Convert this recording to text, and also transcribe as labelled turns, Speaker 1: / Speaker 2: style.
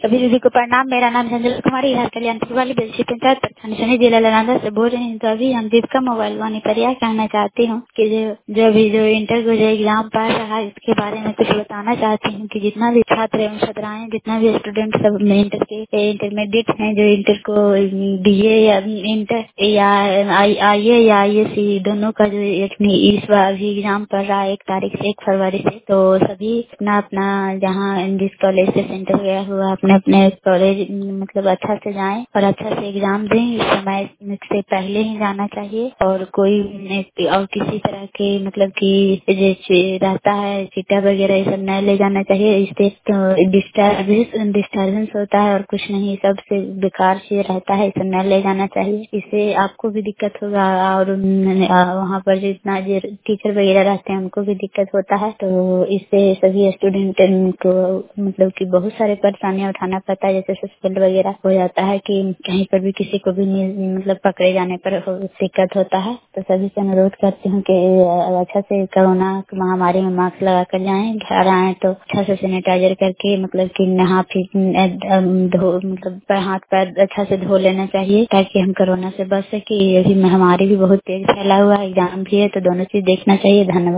Speaker 1: सभी दीदी को प्रणाम। मेरा नाम संजय कुमारी है, कल्याणपुर वाली बेलसी पंचायत प्रखंड सनी जिला नालंदा से बोल रही हूँ। तो अभी हम दीपिका मोबाइल वानी पर यह कहना चाहती हूँ कि जो इंटर को जो एग्जाम पास रहा है इसके बारे में कुछ बताना चाहती हूँ कि जितना भी छात्र एवं छात्राएं, जितना भी स्टूडेंट सब इंटर के इंटरमीडिएट हैं, जो इंटर को बीए या इंटर या आईए या आईएससी दोनों का जो इस बार अभी एग्जाम पढ़ रहा है 1 फरवरी से, तो सभी अपना अपना जहाँ जिस कॉलेज से सेंटर गया हुआ अपने अपने कॉलेज मतलब अच्छा से जाएं और अच्छा से एग्जाम दें। इस समय से पहले ही जाना चाहिए और कोई और किसी तरह के मतलब कि जैसे रहता है चिट्टा वगैरह ये सब न ले जाना चाहिए। इससे तो डिस्टर्बेंस होता है और कुछ नहीं, सबसे बेकार चीज रहता है, इसे न ले जाना चाहिए। इससे आपको भी दिक्कत होगा और वहाँ पर जितना जो टीचर वगैरह रहते हैं उनको भी दिक्कत होता है। तो इससे सभी स्टूडेंट को मतलब कि बहुत सारे परेशानियां उठाना पड़ता है, जैसे सस्पेंड वगैरह हो जाता है कि कहीं पर भी किसी को भी मतलब पकड़े जाने पर दिक्कत होता है। तो सभी से अनुरोध करती हूँ कि अच्छा से कोरोना महामारी में मास्क लगा कर जाएं, घर आए तो अच्छा से सैनिटाइजर करके मतलब कि नहा फिर धो मतलब हाथ पैर अच्छा से धो लेना चाहिए ताकि हम कोरोना से बच सके। अभी महामारी भी बहुत तेज फैला हुआ है, एग्जाम भी है, तो दोनों चीज देखना चाहिए। धन्यवाद।